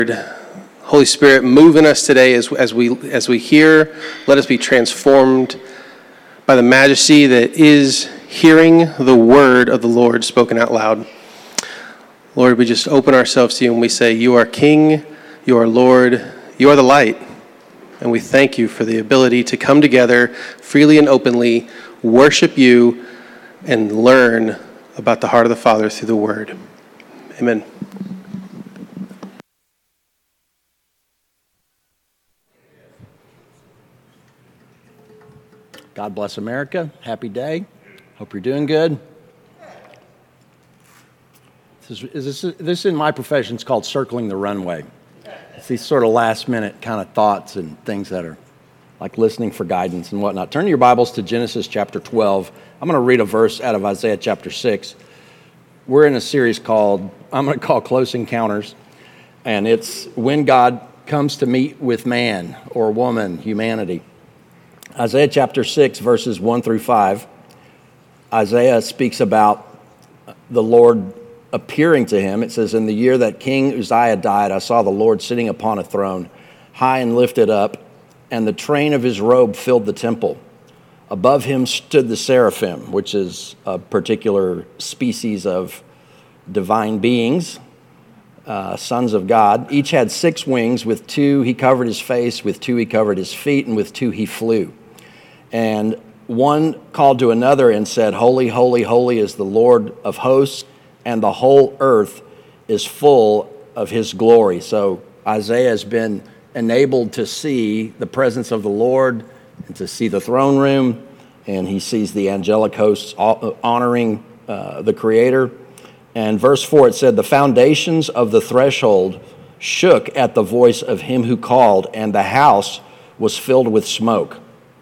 Holy Spirit, move in us today as we hear. Let us be transformed by the majesty that is hearing the word of the Lord spoken out loud. Lord, we just open ourselves to you and we say, you are King, you are Lord, you are the light. And we thank you for the ability to come together freely and openly, worship you, and learn about the heart of the Father through the word. Amen. God bless America. Happy day. Hope you're doing good. This in my profession is called circling the runway. It's these sort of last minute kind of thoughts and things that are like listening for guidance and whatnot. Turn your Bibles to Genesis chapter 12. I'm going to read a verse out of Isaiah chapter 6. We're in a series I'm going to call Close Encounters. And it's when God comes to meet with man or woman, humanity. Isaiah chapter 6, verses 1 through 5, Isaiah speaks about the Lord appearing to him. It says, in the year that King Uzziah died, I saw the Lord sitting upon a throne, high and lifted up, and the train of his robe filled the temple. Above him stood the seraphim, which is a particular species of divine beings, sons of God. Each had 6 wings. With 2 he covered his face, with 2 he covered his feet, and with 2 he flew. And one called to another and said, holy, holy, holy is the Lord of hosts, and the whole earth is full of his glory. So Isaiah has been enabled to see the presence of the Lord and to see the throne room, and he sees the angelic hosts honoring the Creator. And verse 4, it said, the foundations of the threshold shook at the voice of him who called, and the house was filled with smoke.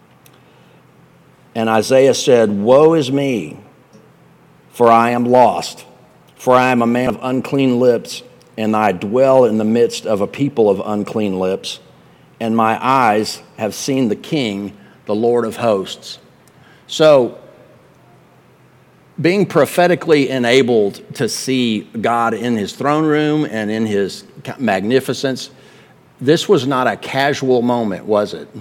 And Isaiah said, woe is me, for I am lost, for I am a man of unclean lips, and I dwell in the midst of a people of unclean lips, and my eyes have seen the King, the Lord of hosts. So, being prophetically enabled to see God in his throne room and in his magnificence, this was not a casual moment, was it?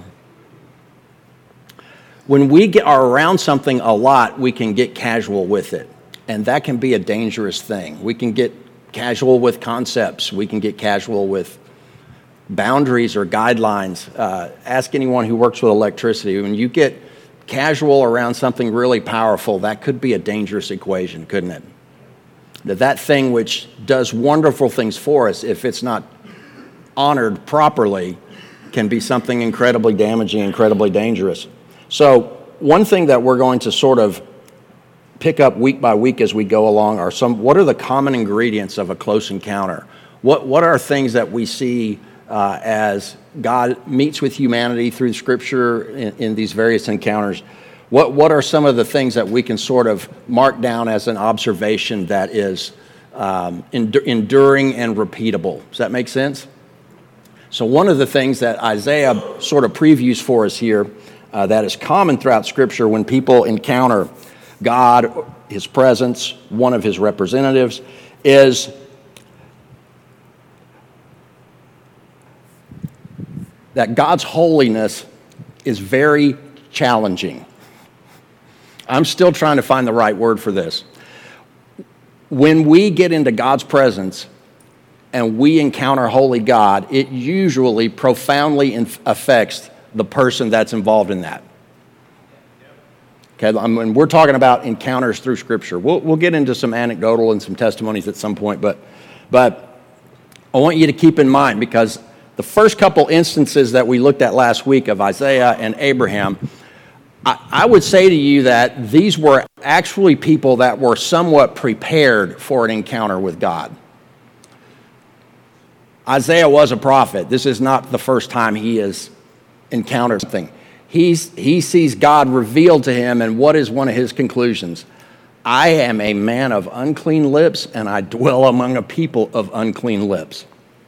When we are around something a lot, we can get casual with it, and that can be a dangerous thing. We can get casual with concepts. We can get casual with boundaries or guidelines. Ask anyone who works with electricity. When you get casual around something really powerful, that could be a dangerous equation, couldn't it? That thing which does wonderful things for us, if it's not honored properly, can be something incredibly damaging, incredibly dangerous. So one thing that we're going to sort of pick up week by week as we go along are what are the common ingredients of a close encounter? What are things that we see as God meets with humanity through Scripture in these various encounters? What are some of the things that we can sort of mark down as an observation that is enduring and repeatable? Does that make sense? So one of the things that Isaiah sort of previews for us here that is common throughout Scripture when people encounter God, his presence, one of his representatives, is that God's holiness is very challenging. I'm still trying to find the right word for this. When we get into God's presence and we encounter holy God, it usually profoundly affects the person that's involved in that. Okay, and we're talking about encounters through Scripture. We'll get into some anecdotal and some testimonies at some point, but I want you to keep in mind, because the first couple instances that we looked at last week of Isaiah and Abraham, I would say to you that these were actually people that were somewhat prepared for an encounter with God. Isaiah was a prophet. This is not the first time he has encountered something. He sees God revealed to him, and what is one of his conclusions? I am a man of unclean lips, and I dwell among a people of unclean lips.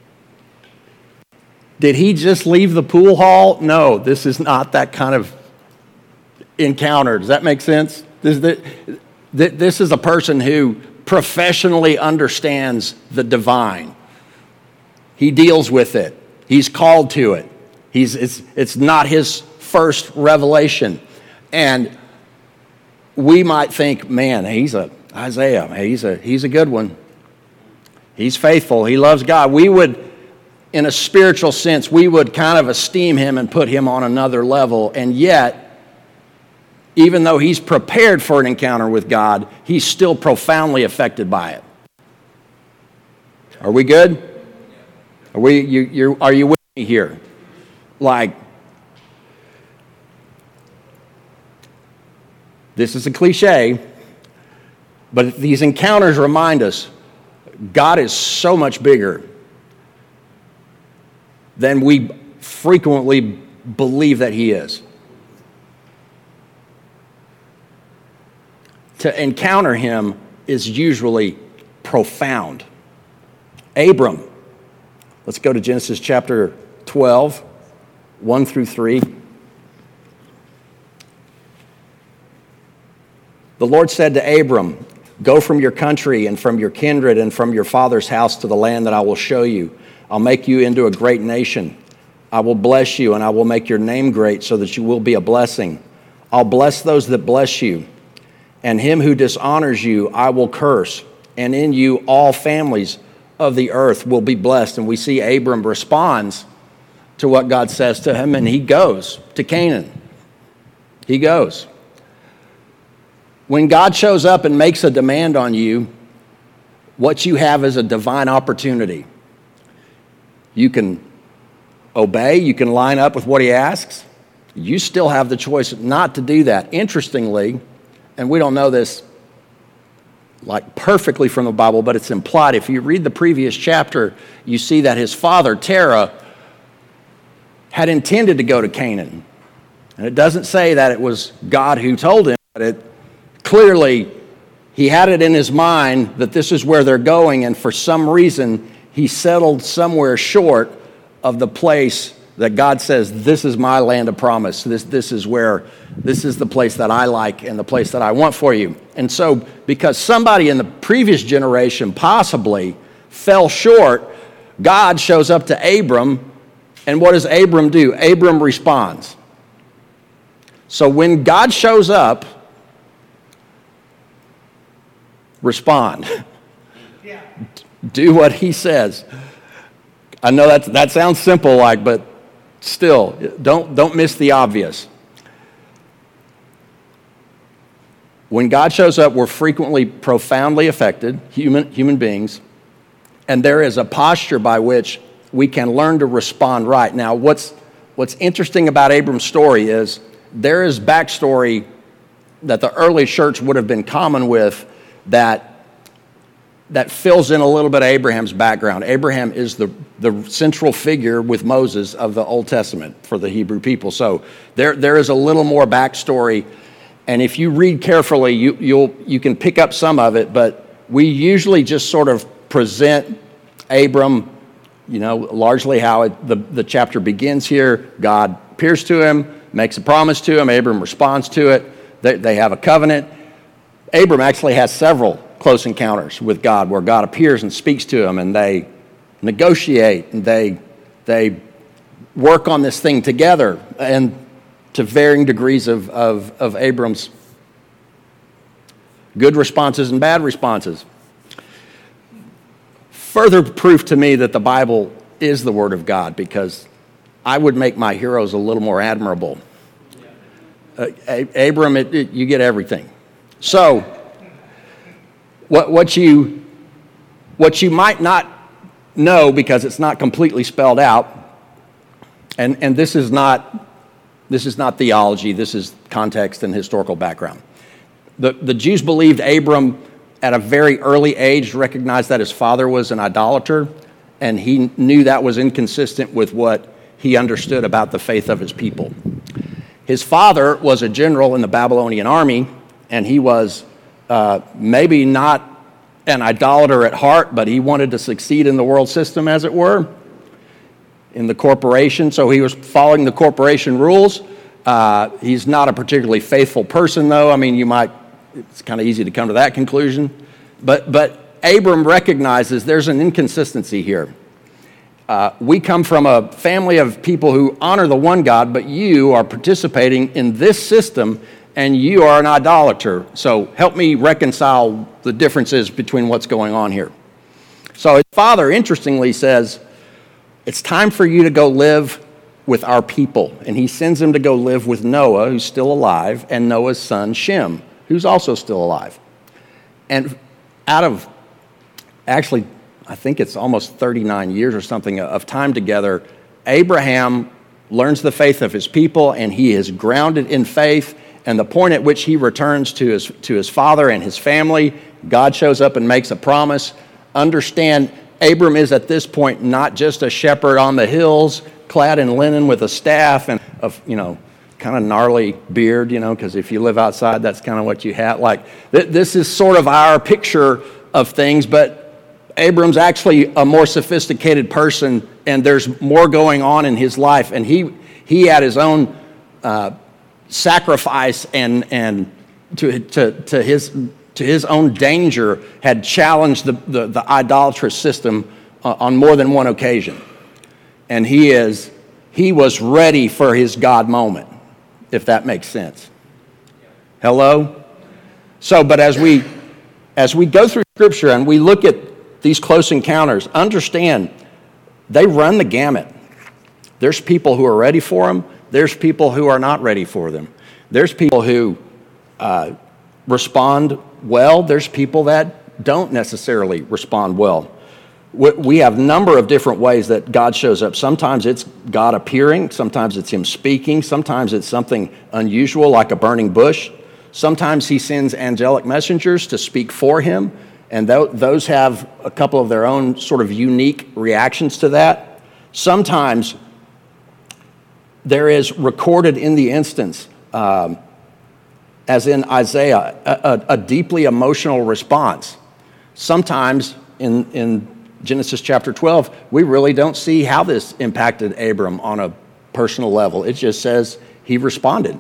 Did he just leave the pool hall? No, this is not that kind of encounter. Does that make sense? This is a person who professionally understands the divine. He deals with it. He's called to it. It's not his first revelation. And we might think, man, Isaiah, he's a good one. He's faithful. He loves God. We would, in a spiritual sense, we would kind of esteem him and put him on another level. And yet, even though he's prepared for an encounter with God, he's still profoundly affected by it. Are we good? Are you with me here? Like, this is a cliche, but these encounters remind us God is so much bigger than we frequently believe that he is. To encounter him is usually profound. Abram, let's go to Genesis chapter 12, 1 through 3. The Lord said to Abram, "Go from your country and from your kindred and from your father's house to the land that I will show you. I'll make you into a great nation. I will bless you, and I will make your name great so that you will be a blessing. I'll bless those that bless you, and him who dishonors you I will curse, and in you all families of the earth will be blessed." And we see Abram responds to what God says to him, and he goes to Canaan. He goes. When God shows up and makes a demand on you, what you have is a divine opportunity. You can obey, you can line up with what he asks. You still have the choice not to do that. Interestingly, and we don't know this like perfectly from the Bible, but it's implied. If you read the previous chapter, you see that his father, Terah, had intended to go to Canaan. And it doesn't say that it was God who told him, but clearly he had it in his mind that this is where they're going, and for some reason he settled somewhere short of the place that God says, this is my land of promise. This is the place that I like and the place that I want for you. And so because somebody in the previous generation possibly fell short, God shows up to Abram, and what does Abram do? Abram responds. So when God shows up, respond. Yeah. Do what he says. I know that sounds simple, but still, don't miss the obvious. When God shows up, we're frequently profoundly affected, human beings, and there is a posture by which we can learn to respond right. Now, what's interesting about Abram's story is there is backstory that the early church would have been common with that fills in a little bit of Abraham's background. Abraham is the central figure with Moses of the Old Testament for the Hebrew people. So there is a little more backstory, and if you read carefully, you can pick up some of it, but we usually just sort of present Abram, largely how the chapter begins here. God appears to him, makes a promise to him, Abram responds to it, they have a covenant. Abram actually has several close encounters with God where God appears and speaks to him, and they negotiate and they work on this thing together, and to varying degrees of Abram's good responses and bad responses. Further proof to me that the Bible is the Word of God, because I would make my heroes a little more admirable. Abram, you get everything. So, what you might not know, because it's not completely spelled out, and this is not theology, this is context and historical background. The Jews believed Abram at a very early age recognized that his father was an idolater, and he knew that was inconsistent with what he understood about the faith of his people. His father was a general in the Babylonian army, and he was maybe not an idolater at heart, but he wanted to succeed in the world system, as it were, in the corporation. So he was following the corporation rules. He's not a particularly faithful person, though. I mean, it's kind of easy to come to that conclusion. But Abram recognizes there's an inconsistency here. we come from a family of people who honor the one God, but you are participating in this system and you are an idolater. So help me reconcile the differences between what's going on here. So his father, interestingly, says, it's time for you to go live with our people. And he sends him to go live with Noah, who's still alive, and Noah's son, Shem, who's also still alive. And out of, actually, I think it's almost 39 years or something of time together, Abraham learns the faith of his people, and he is grounded in faith. And the point at which he returns to his father and his family, God shows up and makes a promise. Understand, Abram is at this point not just a shepherd on the hills, clad in linen with a staff and kind of gnarly beard, because if you live outside, that's kind of what you have. Like, this is sort of our picture of things, but Abram's actually a more sophisticated person, and there's more going on in his life. And he had his own sacrifice and to his own danger had challenged the idolatrous system on more than one occasion. And he was ready for his God moment, if that makes sense. Hello? So, but as we go through Scripture and we look at these close encounters, understand they run the gamut. There's people who are ready for them. There's people who are not ready for them. There's people who respond well. There's people that don't necessarily respond well. We have a number of different ways that God shows up. Sometimes it's God appearing. Sometimes it's him speaking. Sometimes it's something unusual like a burning bush. Sometimes he sends angelic messengers to speak for him, and those have a couple of their own sort of unique reactions to that. Sometimes there is recorded in the instance, as in Isaiah, a deeply emotional response. Sometimes in Genesis chapter 12, we really don't see how this impacted Abram on a personal level. It just says he responded.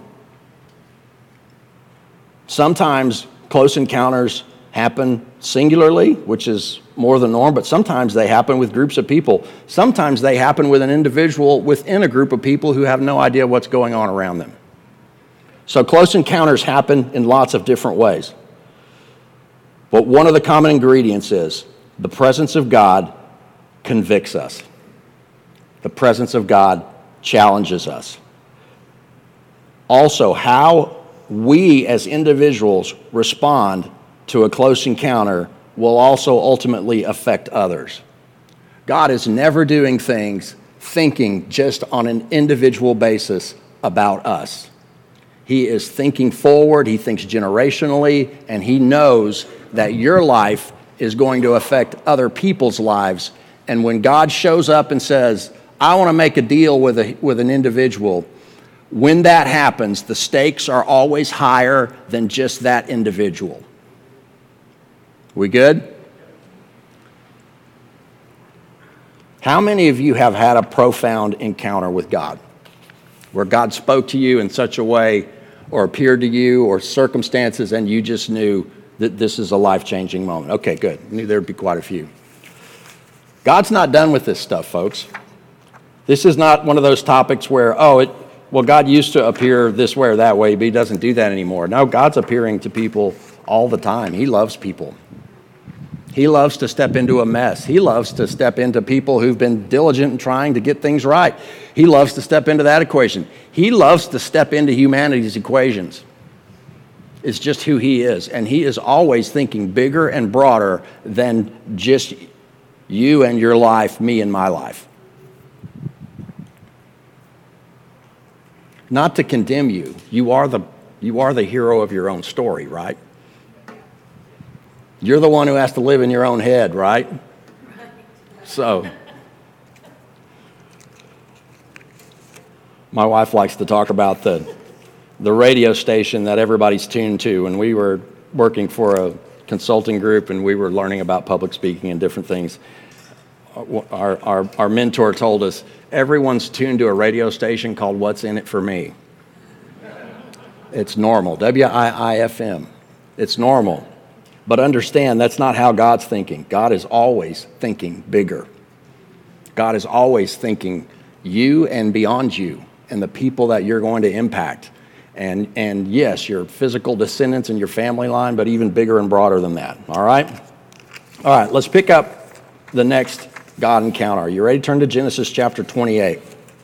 Sometimes close encounters happen singularly, which is more the norm, but sometimes they happen with groups of people. Sometimes they happen with an individual within a group of people who have no idea what's going on around them. So close encounters happen in lots of different ways. But one of the common ingredients is the presence of God convicts us. The presence of God challenges us. Also, how we as individuals respond to a close encounter will also ultimately affect others. God is never doing things thinking just on an individual basis about us. He is thinking forward, he thinks generationally, and he knows that your life is going to affect other people's lives. And when God shows up and says, I want to make a deal with an individual, when that happens, the stakes are always higher than just that individual. We good? How many of you have had a profound encounter with God, where God spoke to you in such a way or appeared to you or circumstances and you just knew that this is a life-changing moment? Okay, good. I knew there'd be quite a few. God's not done with this stuff, folks. This is not one of those topics where, God used to appear this way or that way, but he doesn't do that anymore. No, God's appearing to people all the time. He loves people. He loves to step into a mess. He loves to step into people who've been diligent in trying to get things right. He loves to step into that equation. He loves to step into humanity's equations. It's just who he is. And he is always thinking bigger and broader than just you and your life, me and my life. Not to condemn you. You are the hero of your own story, right? You're the one who has to live in your own head, right? So, my wife likes to talk about the radio station that everybody's tuned to. And we were working for a consulting group and we were learning about public speaking and different things. Our mentor told us, everyone's tuned to a radio station called What's in It for Me. It's normal, WIIFM. It's normal. But understand, that's not how God's thinking. God is always thinking bigger. God is always thinking you and beyond you and the people that you're going to impact. And yes, your physical descendants and your family line, but even bigger and broader than that. All right? All right, let's pick up the next God encounter. Are you ready to turn to Genesis chapter 28?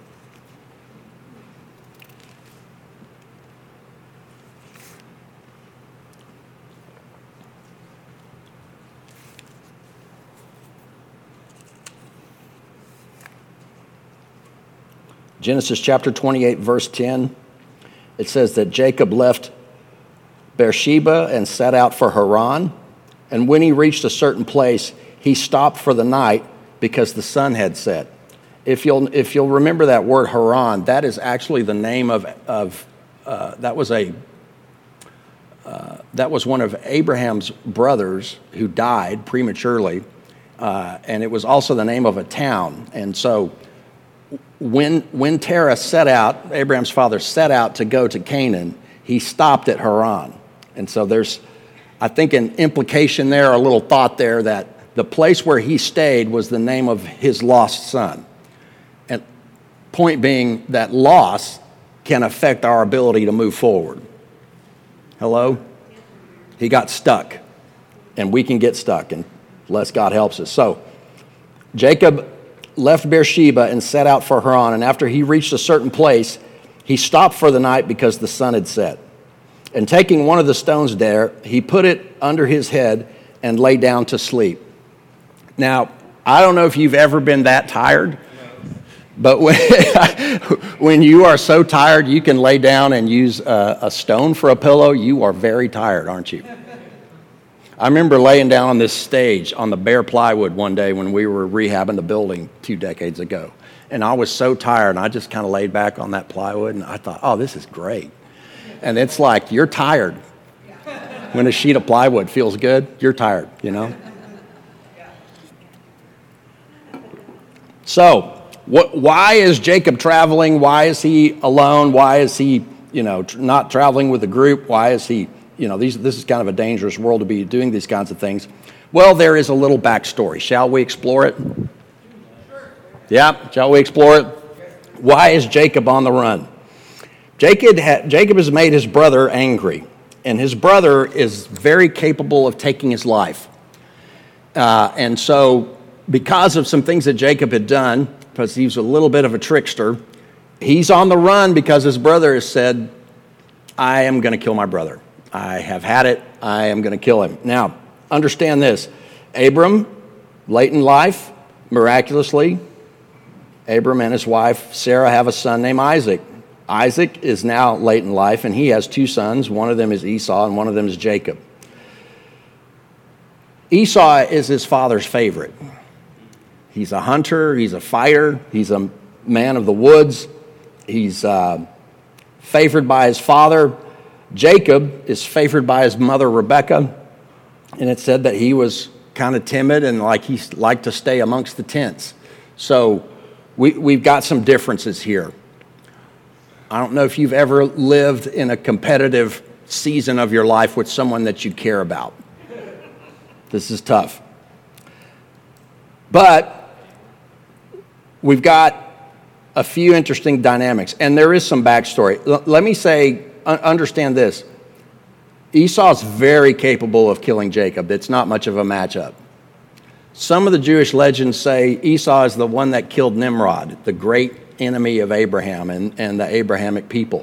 Genesis chapter 28, verse 10, it says that Jacob left Beersheba and set out for Haran. And when he reached a certain place, he stopped for the night because the sun had set. If you'll remember that word Haran, that is actually the name that was one of Abraham's brothers who died prematurely, and it was also the name of a town. And so when Terah set out, Abraham's father set out to go to Canaan, he stopped at Haran. And so there's, I think, an implication there, a little thought there, that the place where he stayed was the name of his lost son. And point being that loss can affect our ability to move forward. Hello? He got stuck, and we can get stuck unless God helps us. So Jacob left Beersheba and set out for Haran, and after he reached a certain place, he stopped for the night because the sun had set. And taking one of the stones there, he put it under his head and lay down to sleep. Now, I don't know if you've ever been that tired, but when you are so tired you can lay down and use a stone for a pillow, you are very tired, aren't you? I remember laying down on this stage on the bare plywood one day when we were rehabbing the building 2 decades ago. And I was so tired, and I just kind of laid back on that plywood, and I thought, oh, this is great. And it's like, you're tired. When a sheet of plywood feels good, you're tired, you know? So, why is Jacob traveling? Why is he alone? Why is he, not traveling with a group? Why is he, this is kind of a dangerous world to be doing these kinds of things. Well, there is a little backstory. Shall we explore it? Yeah, shall we explore it? Why is Jacob on the run? Jacob has made his brother angry, and his brother is very capable of taking his life. And so, because of some things that Jacob had done, because he was a little bit of a trickster, he's on the run because his brother has said, I am going to kill my brother. I have had it. I am going to kill him. Now, understand this. Abram, late in life, miraculously, Abram and his wife Sarah have a son named Isaac. Isaac is now late in life, and he has 2 sons. One of them is Esau, and one of them is Jacob. Esau is his father's favorite. He's a hunter. He's a fighter. He's a man of the woods. He's favored by his father. Jacob is favored by his mother, Rebekah, and it said that he was kind of timid and he liked to stay amongst the tents. So we've got some differences here. I don't know if you've ever lived in a competitive season of your life with someone that you care about. This is tough. But we've got a few interesting dynamics, and there is some backstory. Let me say, understand this. Esau's very capable of killing Jacob. It's not much of a matchup. Some of the Jewish legends say Esau is the one that killed Nimrod, the great enemy of Abraham and the Abrahamic people.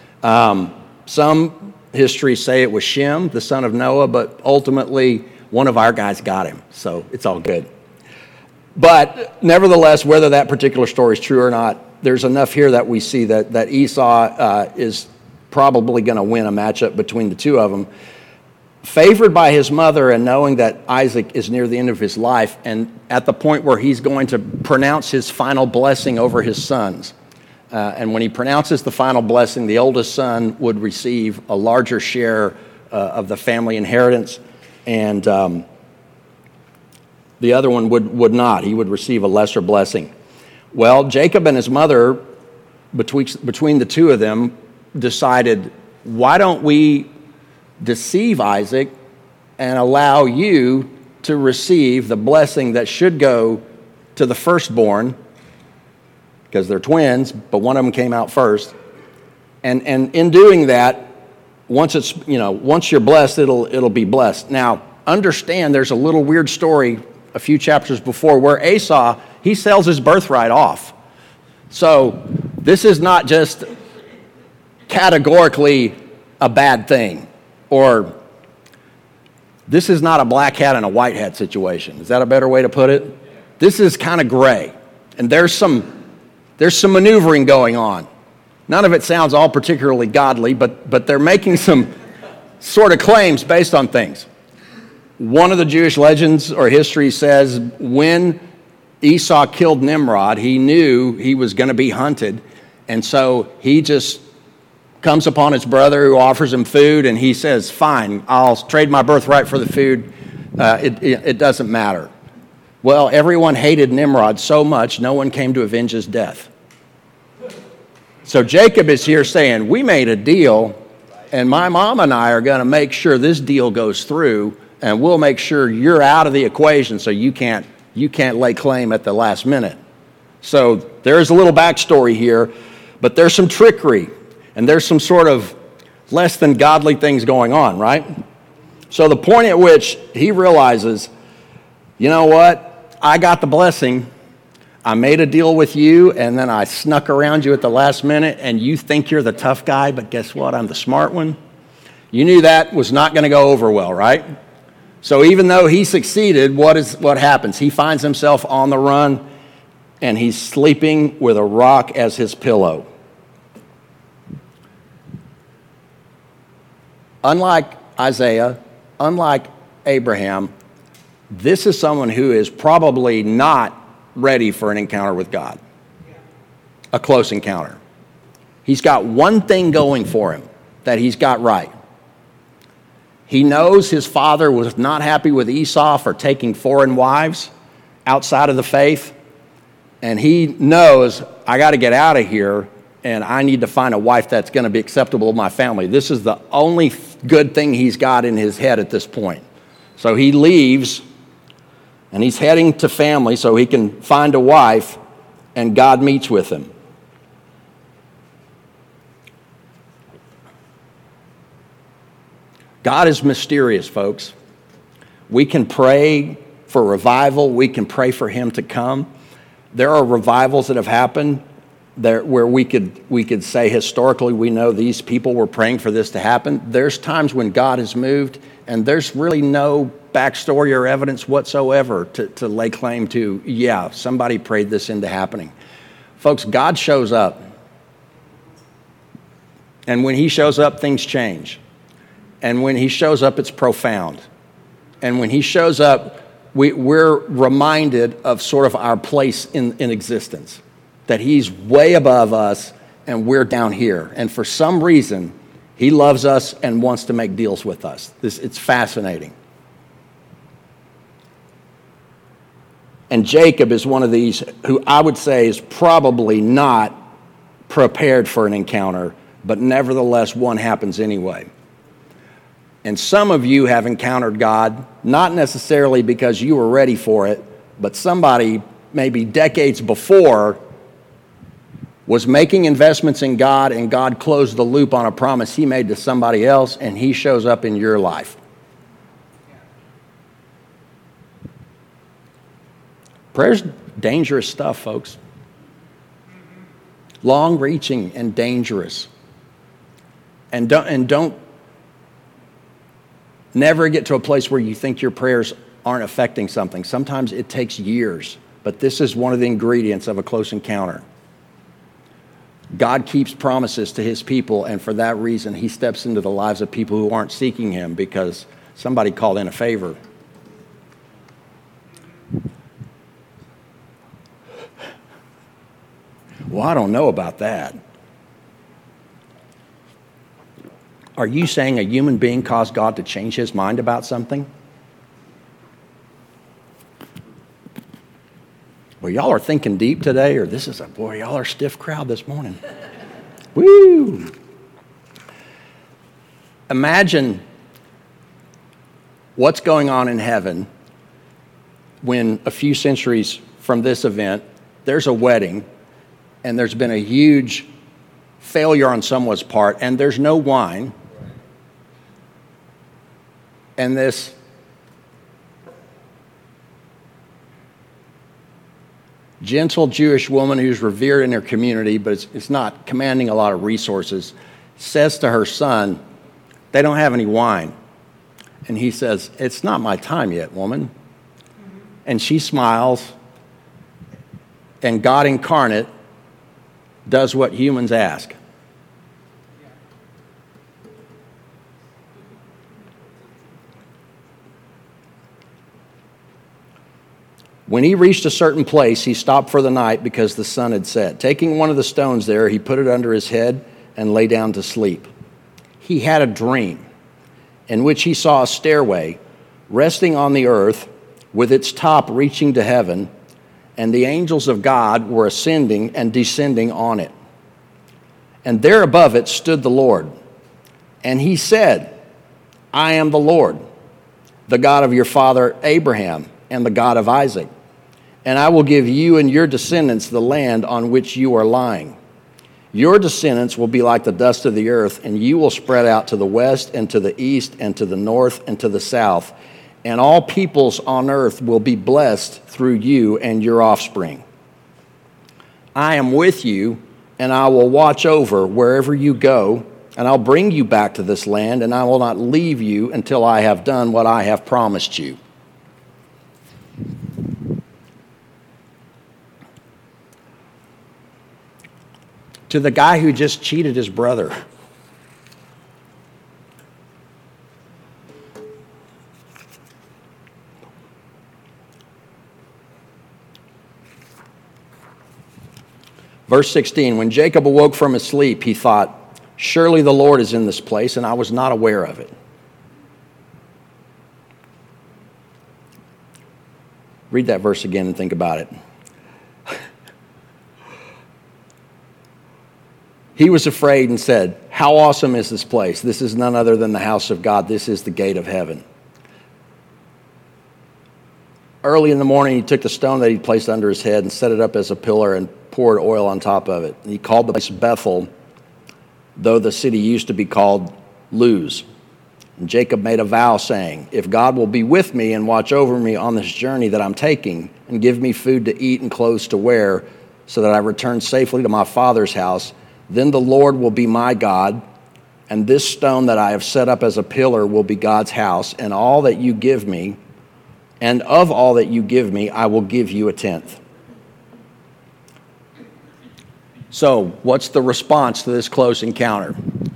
Some histories say it was Shem, the son of Noah, but ultimately one of our guys got him, so it's all good. But nevertheless, whether that particular story is true or not, there's enough here that we see that Esau is probably going to win a matchup between the two of them. Favored by his mother and knowing that Isaac is near the end of his life and at the point where he's going to pronounce his final blessing over his sons. And when he pronounces the final blessing, the oldest son would receive a larger share of the family inheritance, and the other one would not. He would receive a lesser blessing. Well, Jacob and his mother, between the two of them, decided, why don't we deceive Isaac and allow you to receive the blessing that should go to the firstborn because they're twins, but one of them came out first. And in doing that, once you're blessed, it'll be blessed. Now, understand there's a little weird story a few chapters before where Esau, he sells his birthright off. So this is not just categorically a bad thing, or this is not a black hat and a white hat situation. Is that a better way to put it? This is kind of gray, and there's some maneuvering going on. None of it sounds all particularly godly, but they're making some sort of claims based on things. One of the Jewish legends or history says when Esau killed Nimrod, he knew he was going to be hunted, and so he just comes upon his brother who offers him food, and he says, fine, I'll trade my birthright for the food. It doesn't matter. Well, everyone hated Nimrod so much, no one came to avenge his death. So Jacob is here saying, we made a deal, and my mom and I are going to make sure this deal goes through, and we'll make sure you're out of the equation so you can't lay claim at the last minute. So there's a little backstory here, but there's some trickery, and there's some sort of less than godly things going on, right? So the point at which he realizes, you know what? I got the blessing. I made a deal with you, and then I snuck around you at the last minute, and you think you're the tough guy, but guess what? I'm the smart one. You knew that was not going to go over well, right? So even though he succeeded, what happens? He finds himself on the run, and he's sleeping with a rock as his pillow. Unlike Isaiah, unlike Abraham, this is someone who is probably not ready for an encounter with God, a close encounter. He's got one thing going for him that he's got right. He knows his father was not happy with Esau for taking foreign wives outside of the faith, and he knows, I got to get out of here, and I need to find a wife that's going to be acceptable to my family. This is the only good thing he's got in his head at this point. So he leaves, and he's heading to family so he can find a wife, and God meets with him. God is mysterious, folks. We can pray for revival. We can pray for him to come. There are revivals that have happened there where we could say historically we know these people were praying for this to happen. There's times when God has moved, and there's really no backstory or evidence whatsoever to lay claim to, yeah, somebody prayed this into happening. Folks, God shows up. And when he shows up, things change. And when he shows up, it's profound. And when he shows up, we're reminded of sort of our place in existence, that he's way above us and we're down here. And for some reason, he loves us and wants to make deals with us. It's fascinating. And Jacob is one of these who I would say is probably not prepared for an encounter, but nevertheless, one happens anyway. And some of you have encountered God, not necessarily because you were ready for it, but somebody maybe decades before was making investments in God, and God closed the loop on a promise he made to somebody else, and he shows up in your life. Prayer's dangerous stuff, folks. Long-reaching and dangerous. And don't never get to a place where you think your prayers aren't affecting something. Sometimes it takes years, but this is one of the ingredients of a close encounter. God keeps promises to his people, and for that reason, he steps into the lives of people who aren't seeking him because somebody called in a favor. Well, I don't know about that. Are you saying a human being caused God to change his mind about something? Well, y'all are thinking deep today, or this is boy, y'all are a stiff crowd this morning. Woo! Imagine what's going on in heaven when a few centuries from this event, there's a wedding, and there's been a huge failure on someone's part, and there's no wine, and this gentle Jewish woman who's revered in her community, but it's not commanding a lot of resources, says to her son, they don't have any wine. And he says, it's not my time yet, woman. And she smiles, and God incarnate does what humans ask. When he reached a certain place, he stopped for the night because the sun had set. Taking one of the stones there, he put it under his head and lay down to sleep. He had a dream in which he saw a stairway resting on the earth with its top reaching to heaven, and the angels of God were ascending and descending on it. And there above it stood the Lord. And he said, I am the Lord, the God of your father Abraham and the God of Isaac. And I will give you and your descendants the land on which you are lying. Your descendants will be like the dust of the earth, and you will spread out to the west and to the east and to the north and to the south. And all peoples on earth will be blessed through you and your offspring. I am with you, and I will watch over wherever you go, and I'll bring you back to this land, and I will not leave you until I have done what I have promised you. To the guy who just cheated his brother. Verse 16, when Jacob awoke from his sleep, he thought, surely the Lord is in this place, and I was not aware of it. Read that verse again and think about it. He was afraid and said, how awesome is this place? This is none other than the house of God. This is the gate of heaven. Early in the morning, he took the stone that he placed under his head and set it up as a pillar and poured oil on top of it. He called the place Bethel, though the city used to be called Luz. And Jacob made a vow saying, if God will be with me and watch over me on this journey that I'm taking and give me food to eat and clothes to wear so that I return safely to my father's house, then the Lord will be my God, and this stone that I have set up as a pillar will be God's house, and all that you give me, and of all that you give me, I will give you a tenth. So, what's the response to this close encounter?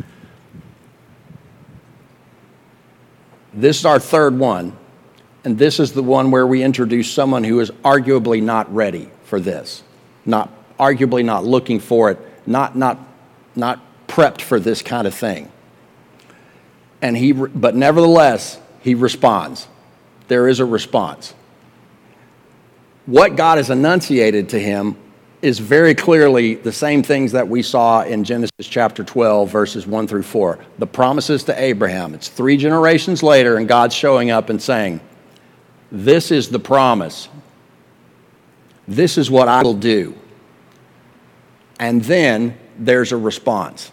This is our third one, and this is the one where we introduce someone who is arguably not ready for this, arguably not looking for it, not prepped for this kind of thing. But nevertheless, he responds. There is a response. What God has enunciated to him is very clearly the same things that we saw in Genesis chapter 12, verses 1 through 4. The promises to Abraham. It's 3 generations later, and God's showing up and saying, this is the promise. This is what I will do. And then there's a response.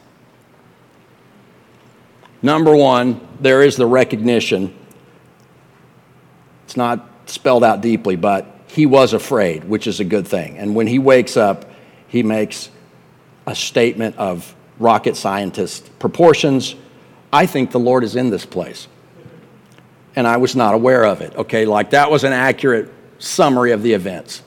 Number one, there is the recognition. It's not spelled out deeply, but he was afraid, which is a good thing. And when he wakes up, he makes a statement of rocket scientist proportions. I think the Lord is in this place. And I was not aware of it. Okay, like that was an accurate summary of the events.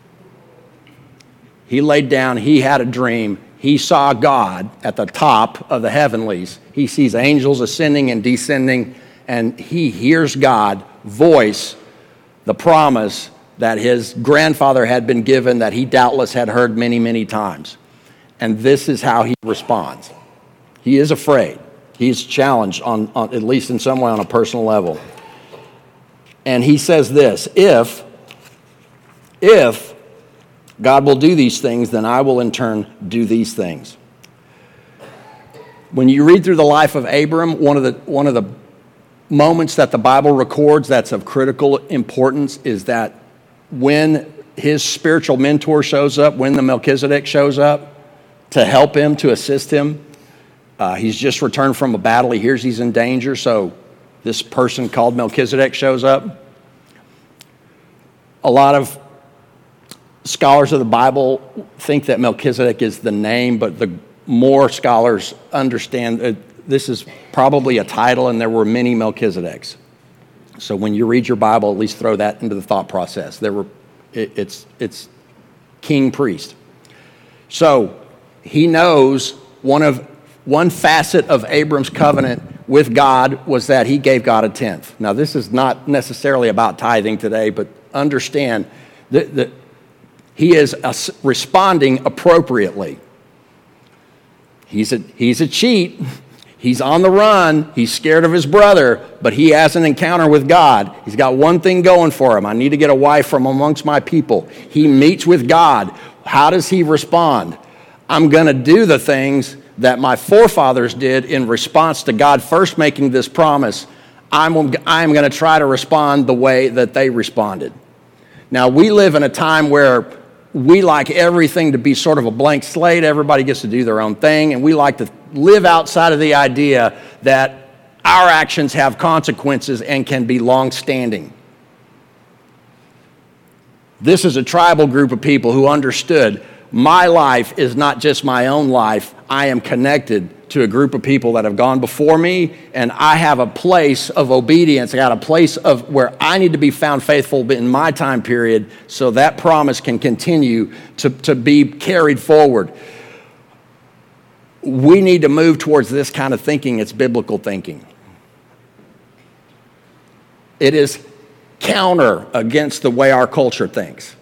He laid down, he had a dream, he saw God at the top of the heavenlies. He sees angels ascending and descending, and he hears God voice the promise that his grandfather had been given, that he doubtless had heard many, many times. And this is how he responds. He is afraid. He's challenged, on at least in some way, on a personal level. And he says this, if God will do these things, then I will in turn do these things. When you read through the life of Abram, one of the moments that the Bible records that's of critical importance is that when his spiritual mentor shows up when the Melchizedek shows up to help him, to assist him. He's just returned from a battle. He hears he's in danger, so this person called Melchizedek shows up. A lot of scholars of the Bible think that Melchizedek is the name, but the more scholars understand this is probably a title, and there were many Melchizedeks. So when you read your Bible, at least throw that into the thought process. It's king priest. So he knows one facet of Abram's covenant with God was that he gave God a tenth. Now, this is not necessarily about tithing today, but understand that he is responding appropriately. He's a cheat. He's on the run. He's scared of his brother, but he has an encounter with God. He's got one thing going for him. I need to get a wife from amongst my people. He meets with God. How does he respond? I'm going to do the things that my forefathers did in response to God first making this promise. I'm going to try to respond the way that they responded. Now, we live in a time where we like everything to be sort of a blank slate. Everybody gets to do their own thing, and we like to live outside of the idea that our actions have consequences and can be long-standing. This is a tribal group of people who understood my life is not just my own life. I am connected to a group of people that have gone before me, and I have a place of obedience. I got a place of where I need to be found faithful in my time period so that promise can continue to be carried forward. We need to move towards this kind of thinking. It's biblical thinking. It is counter against the way our culture thinks.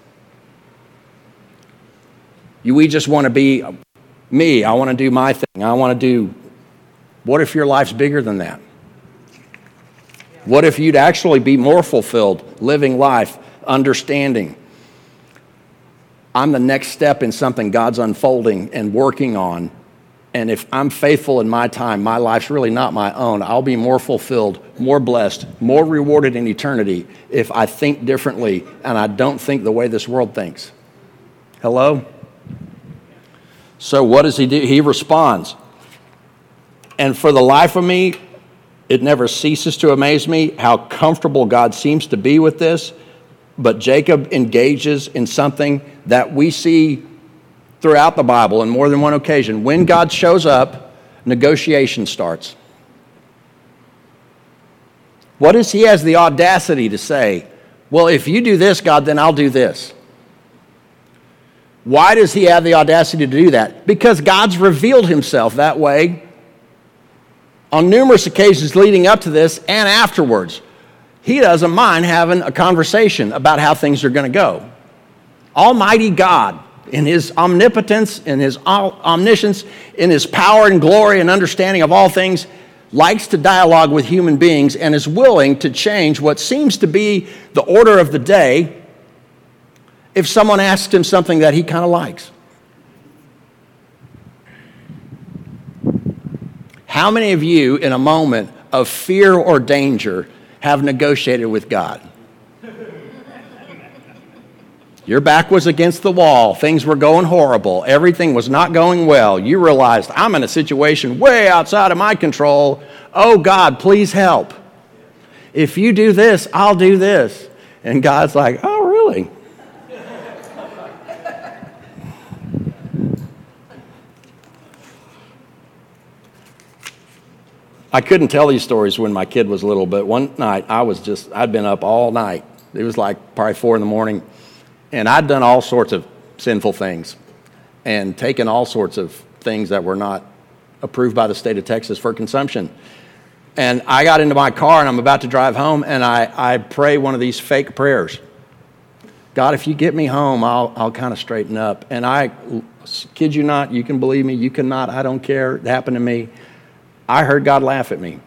We just want to be me. I want to do my thing. I want to do. What if your life's bigger than that? What if you'd actually be more fulfilled, living life, understanding? I'm the next step in something God's unfolding and working on. And if I'm faithful in my time, my life's really not my own. I'll be more fulfilled, more blessed, more rewarded in eternity if I think differently and I don't think the way this world thinks. Hello? So what does he do? He responds. And for the life of me, it never ceases to amaze me how comfortable God seems to be with this. But Jacob engages in something that we see throughout the Bible on more than one occasion. When God shows up, negotiation starts. What is he has the audacity to say? Well, if you do this, God, then I'll do this. Why does he have the audacity to do that? Because God's revealed himself that way on numerous occasions leading up to this and afterwards. He doesn't mind having a conversation about how things are going to go. Almighty God, in his omnipotence, in his omniscience, in his power and glory and understanding of all things, likes to dialogue with human beings and is willing to change what seems to be the order of the day if someone asks him something that he kind of likes. How many of you, in a moment of fear or danger, have negotiated with God? Your back was against the wall. Things were going horrible. Everything was not going well. You realized, I'm in a situation way outside of my control. Oh, God, please help. If you do this, I'll do this. And God's like, oh, really? I couldn't tell these stories when my kid was little, but one night I'd been up all night. It was like probably 4 a.m, and I'd done all sorts of sinful things and taken all sorts of things that were not approved by the state of Texas for consumption. And I got into my car and I'm about to drive home, and I pray one of these fake prayers. God, if you get me home, I'll kind of straighten up. And I kid you not, you can believe me, you cannot, I don't care. It happened to me. I heard God laugh at me.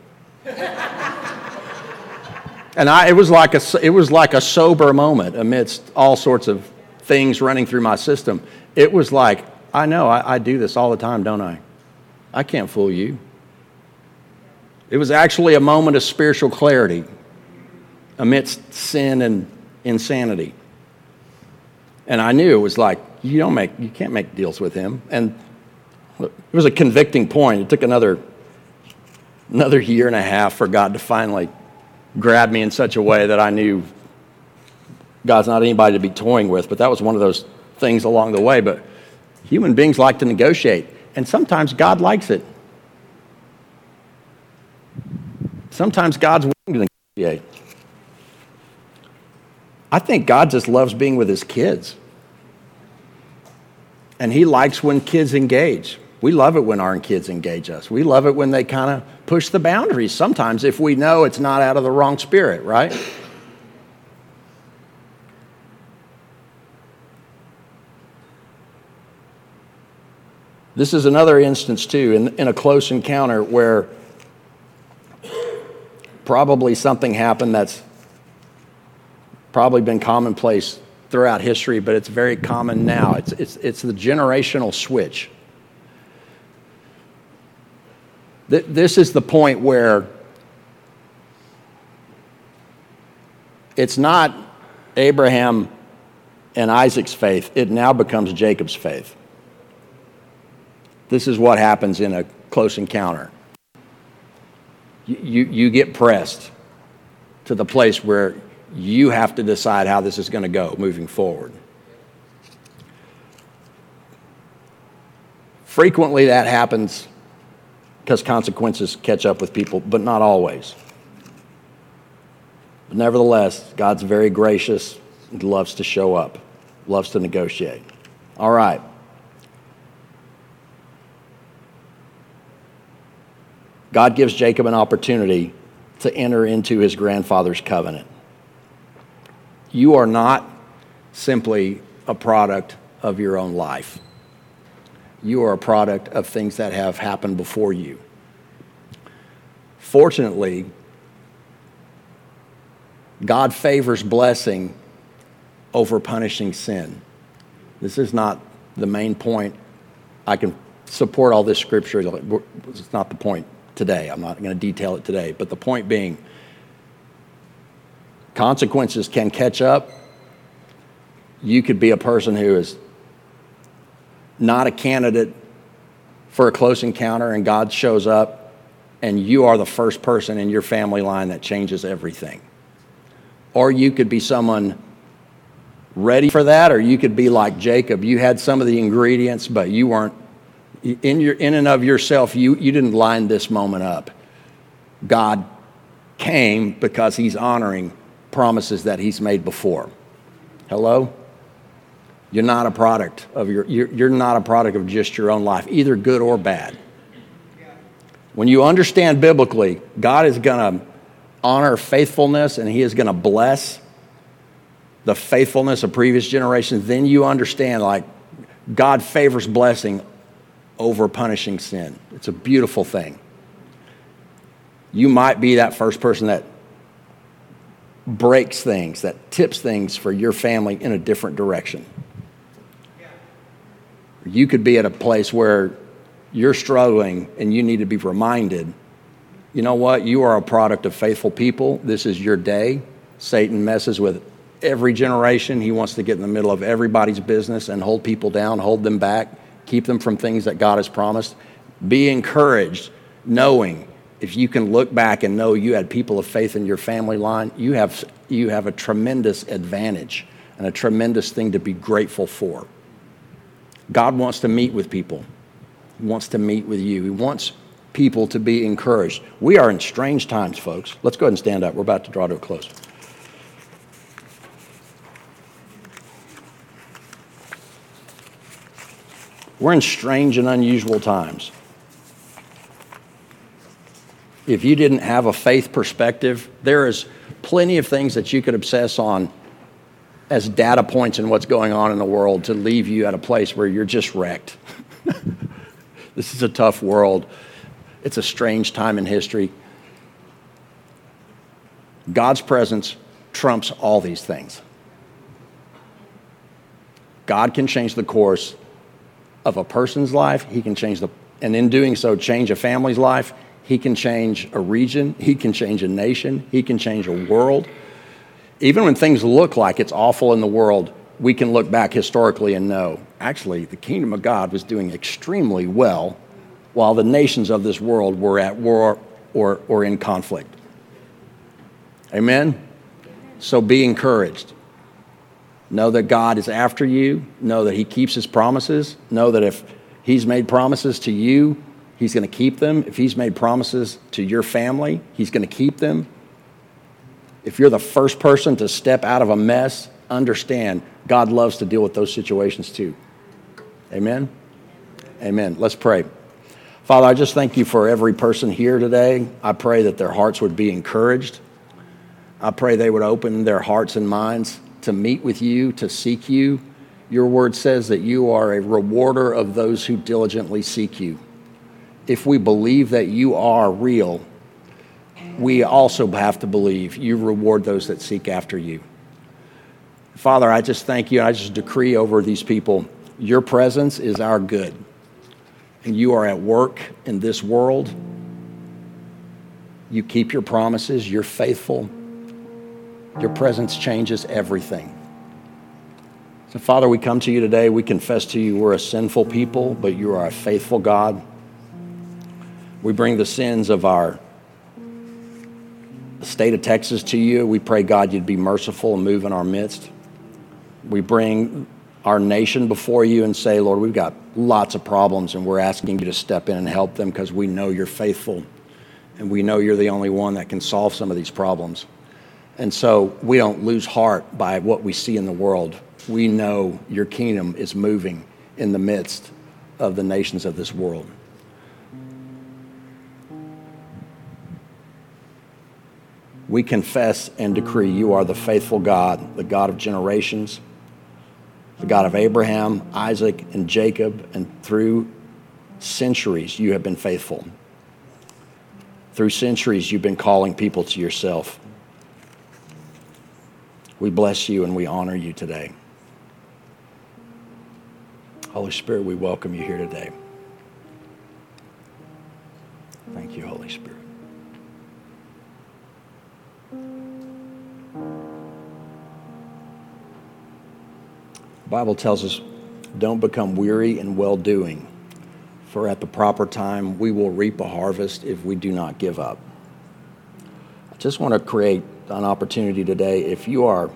And it was like a sober moment amidst all sorts of things running through my system. It was like, I know, I do this all the time, don't I? I can't fool you. It was actually a moment of spiritual clarity amidst sin and insanity. And I knew it was like, you can't make deals with him. And it was a convicting point. It took another year and a half for God to finally grab me in such a way that I knew God's not anybody to be toying with. But that was one of those things along the way. But human beings like to negotiate. And sometimes God likes it. Sometimes God's willing to negotiate. I think God just loves being with his kids. And he likes when kids engage. We love it when our kids engage us. We love it when they kind of push the boundaries. Sometimes if we know it's not out of the wrong spirit, right? This is another instance, too, in a close encounter where probably something happened that's probably been commonplace throughout history, but it's very common now. It's the generational switch. This is the point where it's not Abraham and Isaac's faith. It now becomes Jacob's faith. This is what happens in a close encounter. You get pressed to the place where you have to decide how this is going to go moving forward. Frequently that happens because consequences catch up with people, but not always. But nevertheless, God's very gracious and loves to show up, loves to negotiate. All right. God gives Jacob an opportunity to enter into his grandfather's covenant. You are not simply a product of your own life. You are a product of things that have happened before you. Fortunately, God favors blessing over punishing sin. This is not the main point. I can support all this scripture. It's not the point today. I'm not going to detail it today. But the point being, consequences can catch up. You could be a person who is not a candidate for a close encounter, and God shows up, and you are the first person in your family line that changes everything. Or you could be someone ready for that, or you could be like Jacob. You had some of the ingredients, but you weren't in and of yourself. You didn't line this moment up. God came because he's honoring promises that he's made before. Hello? You're not a product of you're not a product of just your own life, either good or bad. When you understand biblically, God is going to honor faithfulness and he is going to bless the faithfulness of previous generations. Then you understand, like, God favors blessing over punishing sin. It's a beautiful thing. You might be that first person that breaks things, that tips things for your family in a different direction. You could be at a place where you're struggling and you need to be reminded, you know what? You are a product of faithful people. This is your day. Satan messes with every generation. He wants to get in the middle of everybody's business and hold people down, hold them back, keep them from things that God has promised. Be encouraged, knowing if you can look back and know you had people of faith in your family line, you have a tremendous advantage and a tremendous thing to be grateful for. God wants to meet with people. He wants to meet with you. He wants people to be encouraged. We are in strange times, folks. Let's go ahead and stand up. We're about to draw to a close. We're in strange and unusual times. If you didn't have a faith perspective, there is plenty of things that you could obsess on as data points in what's going on in the world to leave you at a place where you're just wrecked. This is a tough world. It's a strange time in history. God's presence trumps all these things. God can change the course of a person's life. He can change and in doing so, change a family's life. He can change a region. He can change a nation. He can change a world. Even when things look like it's awful in the world, we can look back historically and know, actually, the kingdom of God was doing extremely well while the nations of this world were at war or in conflict. Amen? So be encouraged. Know that God is after you. Know that he keeps his promises. Know that if he's made promises to you, he's going to keep them. If he's made promises to your family, he's going to keep them. If you're the first person to step out of a mess, understand God loves to deal with those situations too. Amen? Amen. Let's pray. Father, I just thank you for every person here today. I pray that their hearts would be encouraged. I pray they would open their hearts and minds to meet with you, to seek you. Your word says that you are a rewarder of those who diligently seek you. If we believe that you are real, we also have to believe you reward those that seek after you. Father, I just thank you. I just decree over these people, your presence is our good. And you are at work in this world. You keep your promises. You're faithful. Your presence changes everything. So, Father, we come to you today. We confess to you we're a sinful people, but you are a faithful God. We bring the sins of our state of Texas to you. We pray, God, you'd be merciful and move in our midst. We bring our nation before you and say, Lord, we've got lots of problems, and we're asking you to step in and help them because we know you're faithful, and we know you're the only one that can solve some of these problems. And so we don't lose heart by what we see in the world. We know your kingdom is moving in the midst of the nations of this world. We confess and decree you are the faithful God, the God of generations, the God of Abraham, Isaac, and Jacob, and through centuries you have been faithful. Through centuries you've been calling people to yourself. We bless you and we honor you today. Holy Spirit, we welcome you here today. Thank you, Holy Spirit. The Bible tells us, don't become weary in well-doing, for at the proper time we will reap a harvest if we do not give up. I just want to create an opportunity today. If you're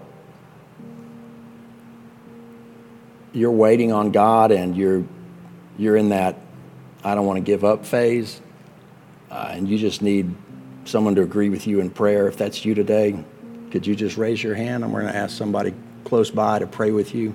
waiting on God and you're in that I don't want to give up phase, and you just need someone to agree with you in prayer, if that's you today, could you just raise your hand? I'm going to ask somebody close by to pray with you.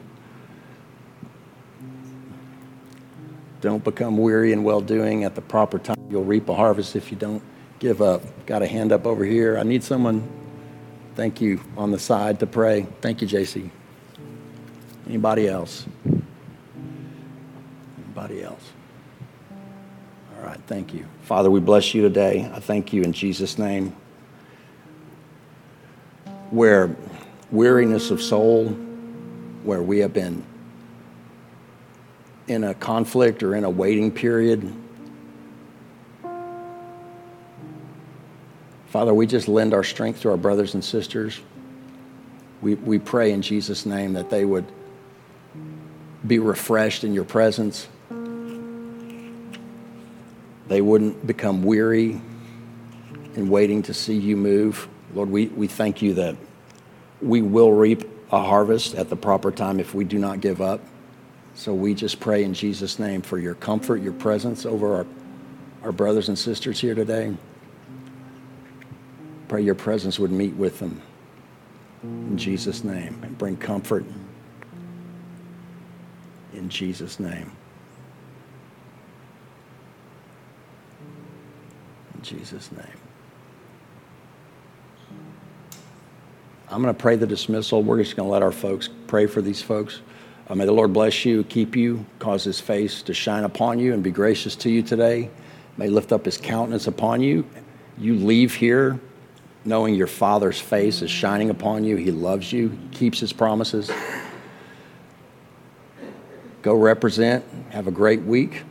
Don't become weary in well-doing. At the proper time, you'll reap a harvest if you don't give up. Got a hand up over here. I need someone, thank you, on the side to pray. Thank you, JC. Anybody else? Anybody else? All right, thank you. Father, we bless you today. I thank you in Jesus' name. Where weariness of soul, where we have been in a conflict or in a waiting period, Father, we just lend our strength to our brothers and sisters. We pray in Jesus' name that they would be refreshed in your presence. They wouldn't become weary in waiting to see you move. Lord, we thank you that we will reap a harvest at the proper time if we do not give up. So we just pray in Jesus' name for your comfort, your presence over our brothers and sisters here today. Pray your presence would meet with them in Jesus' name and bring comfort in Jesus' name. In Jesus' name. I'm going to pray the dismissal. We're just going to let our folks pray for these folks. May the Lord bless you, keep you, cause his face to shine upon you and be gracious to you today. May lift up his countenance upon you. You leave here knowing your Father's face is shining upon you. He loves you, he keeps his promises. Go represent. Have a great week.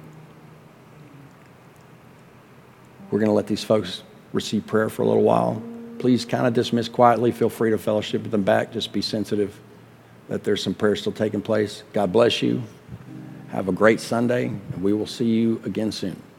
We're going to let these folks receive prayer for a little while. Please kind of dismiss quietly. Feel free to fellowship with them back. Just be sensitive that there's some prayer still taking place. God bless you. Have a great Sunday, and we will see you again soon.